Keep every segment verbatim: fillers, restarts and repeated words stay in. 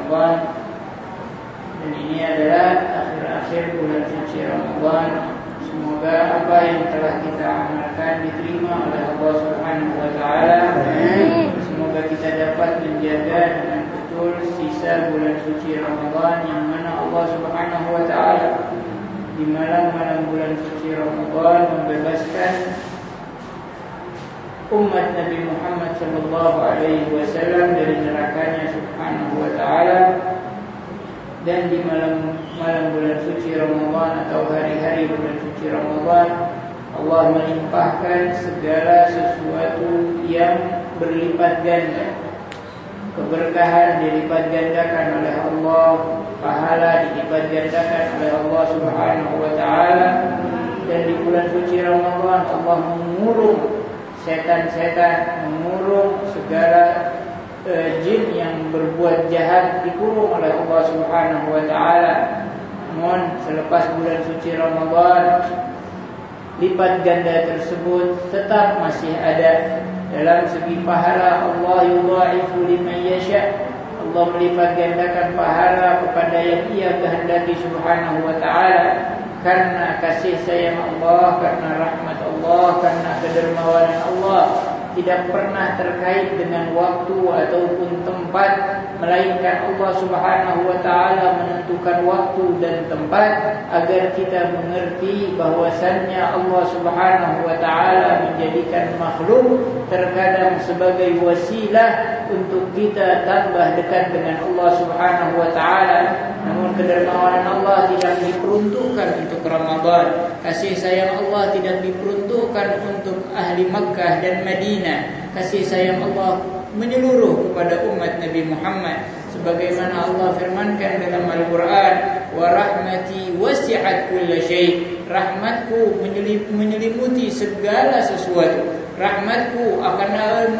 Ramadan. Dan ini adalah akhir-akhir bulan suci Ramadan. Semoga apa yang telah kita amalkan diterima oleh Allah Subhanahu wa taala. Semoga kita dapat menjaga dengan betul sisa bulan suci Ramadan, yang mana Allah Subhanahu wa taala di malam-malam bulan suci Ramadan membebaskan umat Nabi Muhammad sallallahu alaihi wasallam dari nerakanya Subhanahu wa taala. Dan di malam-malam bulan suci Ramadan atau hari-hari bulan suci Ramadan, Allah melimpahkan segala sesuatu yang berlipat ganda. Keberkahan dilipat gandakan oleh Allah, pahala dilipat gandakan oleh Allah Subhanahu wa taala. Dan di bulan suci Ramadan Allah mengurung setan-setan, mengurung segala uh, jin yang berbuat jahat, dikurung oleh Allah Subhanahu wa taala. Namun selepas bulan suci Ramadan, lipat ganda tersebut tetap masih ada. Dalam segi pahala, Allah yudha'ifu liman yasha'. Allah melipat gandakan pahala kepada yang Ia kehendaki Subhanahu wa taala. Karena kasih sayang Allah, karena rahmat Allah, karena kedermawanan Allah, tidak pernah terkait dengan waktu ataupun tempat, melainkan Allah Subhanahu wa taala menentukan waktu dan tempat agar kita mengerti bahwasannya Allah Subhanahu wa taala menjadikan makhluk terkadang sebagai wasilah untuk kita tambah dekat dengan Allah Subhanahu wa taala. Namun kedermawanan Allah tidak diperuntukkan untuk Ramadan. Kasih sayang Allah tidak diperuntukkan untuk ahli Makkah dan Madinah. Kasih sayang Allah menyeluruh kepada umat Nabi Muhammad, sebagaimana Allah firmankan dalam Al-Quran, wa rahmati wasi'at kulla syai'. Rahmatku menyelimuti segala sesuatu. Rahmatku akan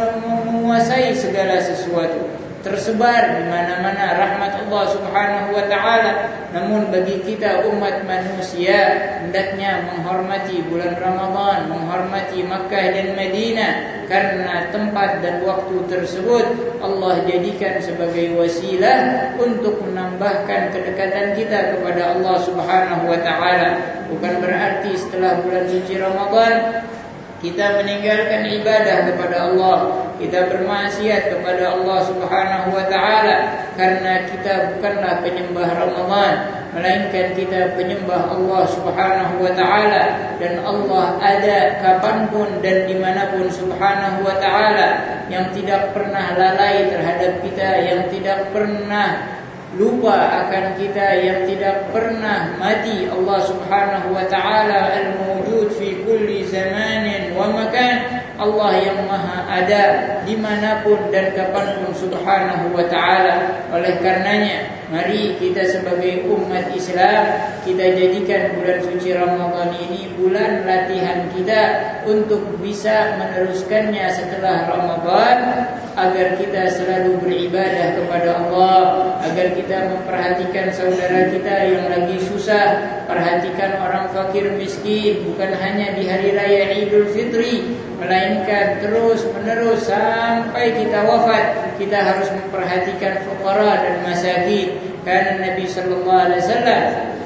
menguasai segala sesuatu. Tersebar di mana-mana rahmat Allah Subhanahu wa taala. Namun bagi kita umat manusia, hendaknya menghormati bulan Ramadan, menghormati Makkah dan Madinah, karena tempat dan waktu tersebut Allah jadikan sebagai wasilah untuk menambahkan kedekatan kita kepada Allah Subhanahu wa taala. Bukan berarti setelah bulan suci Ramadan kita meninggalkan ibadah kepada Allah, kita bermaksiat kepada Allah Subhanahu wa taala, karena kita bukanlah penyembah Ramadan, melainkan kita penyembah Allah Subhanahu wa taala. Dan Allah ada kapanpun dan dimanapun Subhanahu wa taala, yang tidak pernah lalai terhadap kita, yang tidak pernah lupa akan kita, yang tidak pernah mati. Allah Subhanahu wa taala al-mawjud fi kulli zamanin wa makan. Allah yang maha ada dimanapun dan kapanpun Subhanahu wa ta'ala. Oleh karenanya, mari kita sebagai umat Islam, kita jadikan bulan suci Ramadan ini bulan latihan kita untuk bisa meneruskannya setelah Ramadan, agar kita selalu beribadah kepada Allah, agar kita memperhatikan saudara kita yang lagi susah, perhatikan orang fakir miskin, bukan hanya di hari raya Idul Fitri, melainkan terus menerus sampai kita wafat. Kita harus memperhatikan fuqara dan masakin. Karena Nabi sallallahu alaihi wasallam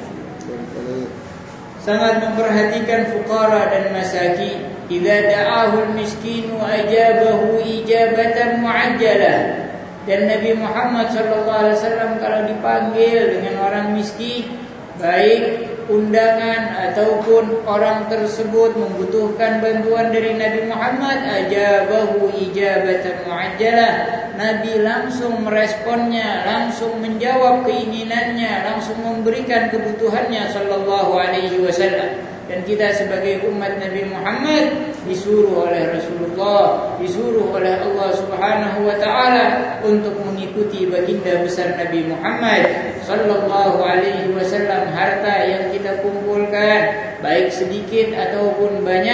sangat memperhatikan fuqara dan masakin. Idza da'ahu al-miskinu ajabahu ijabatan mu'ajjalah. Dan Nabi Muhammad sallallahu alaihi wasallam kalau dipanggil dengan orang miskin, baik undangan ataupun orang tersebut membutuhkan bantuan dari Nabi Muhammad, ajabahu ijabatan mu'ajjalah. Nabi langsung meresponnya, langsung menjawab keinginannya, langsung memberikan kebutuhannya sallallahu alaihi wasallam. Dan kita sebagai umat Nabi Muhammad disuruh oleh Rasulullah, disuruh oleh Allah Subhanahu wa taala untuk mengikuti baginda besar Nabi Muhammad sallallahu alaihi wasallam. Harta yang kita kumpulkan, baik sedikit ataupun banyak,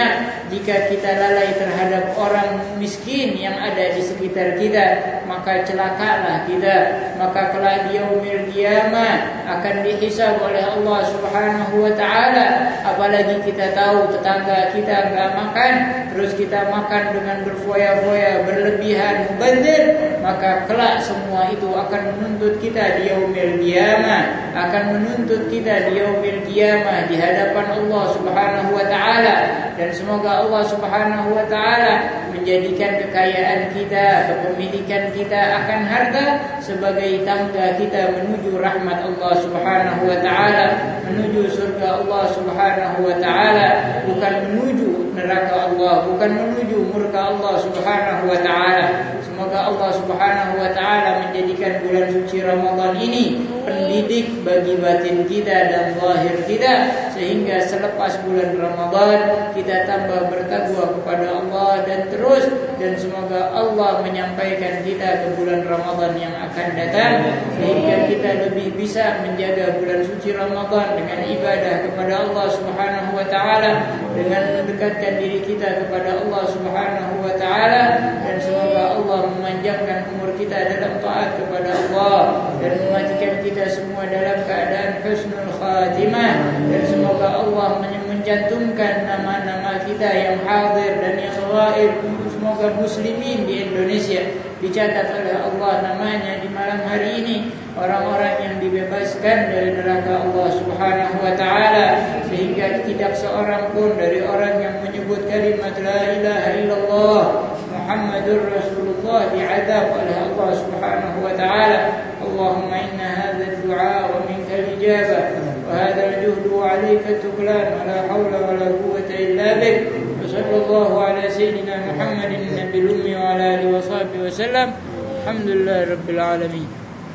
jika kita lalai terhadap orang miskin yang ada di sekitar kita, maka celakalah kita. Maka kelak di yaumil qiyamah akan dihisab oleh Allah Subhanahu wa taala. Apalagi kita tahu tetangga kita enggak makan, terus kita makan dengan berfoya-foya, berlebihan, mubadzir, maka kelak semua itu akan menuntut kita di yaumil qiyamah, akan menuntut kita di yaumil qiyamah di hadapan Allah Subhanahu wa taala. Dan semoga Allah Subhanahu wa taala menjadikan kekayaan kita, kepemilikan kita akan harta sebagai tangga kita menuju rahmat Allah Subhanahu wa taala, menuju surga Allah Subhanahu wa taala, bukan menuju neraka Allah, bukan menuju murka Allah Subhanahu wa taala. Semoga Allah Subhanahu wa taala menjadikan bulan suci Ramadan ini pendidik bagi batin kita dan zahir kita, sehingga selepas bulan Ramadan kita tambah bertakwa kepada Allah dan terus, dan semoga Allah menyampaikan kita ke bulan Ramadan yang akan datang, sehingga kita lebih bisa menjaga bulan suci Ramadan dengan ibadah kepada Allah Subhanahu wa taala, dengan mendekatkan diri kita kepada Allah Subhanahu wa taala, dan semoga Allah memanjangkan umur kita dalam taat kepada Allah dan mematikan kita semua dalam keadaan husnul khatimah. Dan semoga Allah mencantumkan nama-nama kita yang hadir dan yang ghaib, semoga muslimin di Indonesia dicatat oleh Allah namanya di malam hari ini, orang-orang yang dibebaskan dari neraka Allah Subhanahu wa taala, sehingga tidak seorang pun dari orang yang menyebut kalimat la ilaha illallah Muhammadur Rasulullah diadab oleh Allah Subhanahu wa taala. Allahumma inna hadha ad-du'a wa minka al-ijabah wa hadha al-juhd wa 'alayka at-tuklan wa la hawla wa la quwwata illa bik. Sallallahu ala sayyidina Muhammadin nabiyil ummi wa ala alihi wa sahbihi wa sallam. Alhamdulillahi rabbil alamin.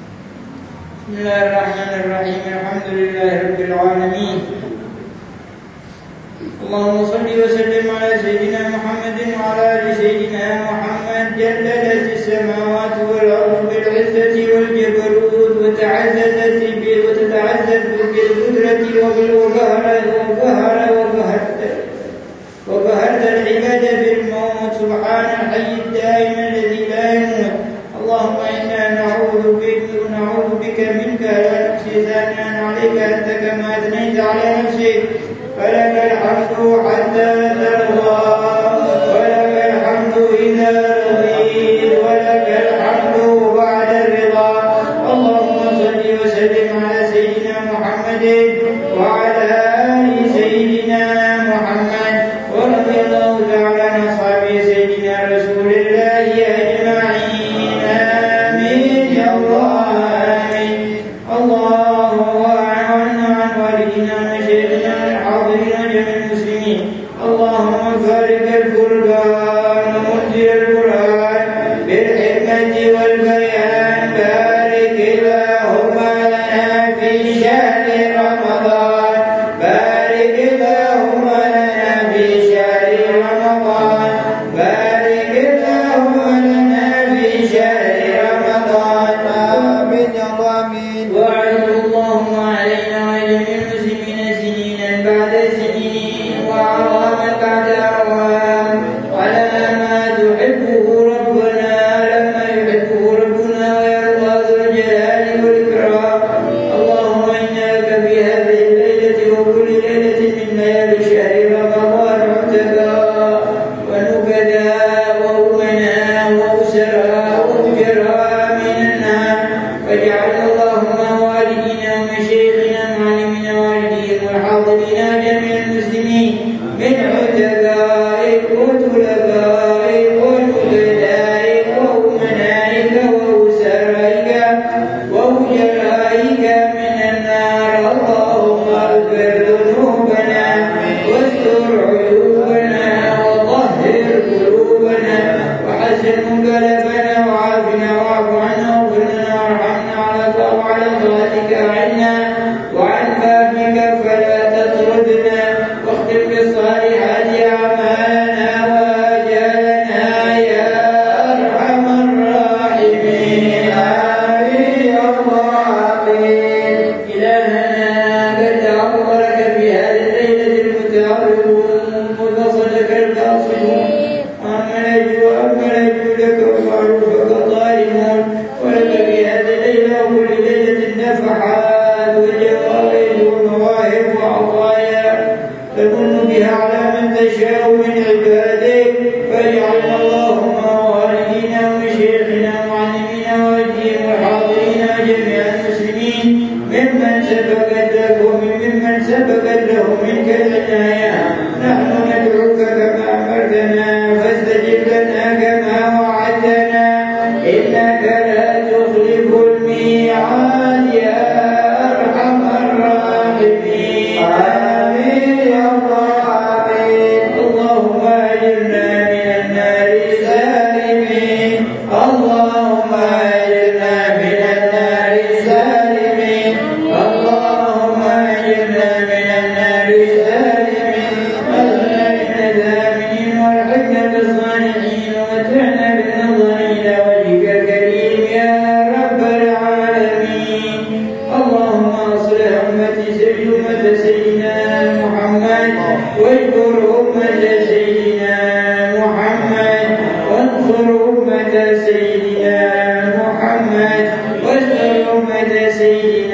Bismillahirrahmanirrahim. Alhamdulillahi rabbil alamin. Allahumma salli wa sallim ala sayyidina Muhammadin wa ala ali sayyidina Muhammad. Jallalat as-samawati wal ardu bil 'izzati wal jabarut wa ta'azzazat bi wa tata'azzaz bil qudrati wa bil wahara wa wahara wa wahara وبهرت العباد بالموت سبحان الحي الدائم الذي لا يموت. اللهم إنا نعوذ بك ونعوذ بك منك لا نحصي ثناء عليك أنت كما أثنيت على نفسك. فلك الحمد حتى ترضى ولك الحمد إذا رضيت ولك الحمد بعد الرضا. اللهم صل وسلم على سيدنا محمد وعلى آل سيدنا محمد، ورضي الله تعالى عن أصحاب سيدنا رسول الله أجمعين. آمين يا الله آمين. اللهم عنا عن والدنا وشيخنا الحاضرين جميع المسلمين. اللهم فارق الفرقان ومنزل القرآن بالحكمة والبيان. بارك اللهم لنا في شهر رمضان. بارك اللهم لنا في شهر رمضان. بارك اللهم لنا في شهر رمضان. آمين يا آمين. وعد اللهم علينا وجميع المسلمين سنينا بعد سنين وأعواما بعد أعوام على ما تحبه ربنا، لما يحبه ربنا ويرضى ذو الجلال والإكرام. اللهم إنا لك في هذه الليلة وكل ليلة من ليالي شهر رمضان عتقاء ونكداء وأمناء وأسراء وأجراء من النار. واجعلنا اللهم والدينا ومشايخنا ومعلمنا ووالديهم والحاضرين جميع المسلمين من عتقائك وطلبائك ونكدائك وأمنائك وأسرائك وأجرائك من النار. اللهم اغفر ذنوبنا واستر عيوبنا وطهر قلوبنا وحسن منقلبنا وعافنا واعف عنا واغفر لنا وارحمنا على وعلى طاعتك أعنا وعن بابك فلا تطردنا واختم بالصالحات أعمالنا وآجالنا يا أرحم الراحمين. آمين يا الله آمين. إلهنا قد تعرض لك في هذه الليلة المتعرضون وبصدك الباب سبقت له ممن سبقت له منك العناية. نحن ندعوك كما أمرتنا فاستجب لنا كما وعدتنا إنك لا تخلف الميعاد يا أرحم الراحمين. آمين يا الله آمين. اللهم أجرنا من النار سالمين. اللهم أجرنا من النار سالمين. اللهم أجرنا من النار سالمين. أجرنا ذامنين والحقنا بالصالحين ومتعنا بالنظر إلى وجهك الكريم يا رب العالمين. اللهم أصلح أمتي أمة سيدنا محمد واجبر أمة سيدنا محمد وانصر أمة سيدنا محمد واستر أمة سيدنا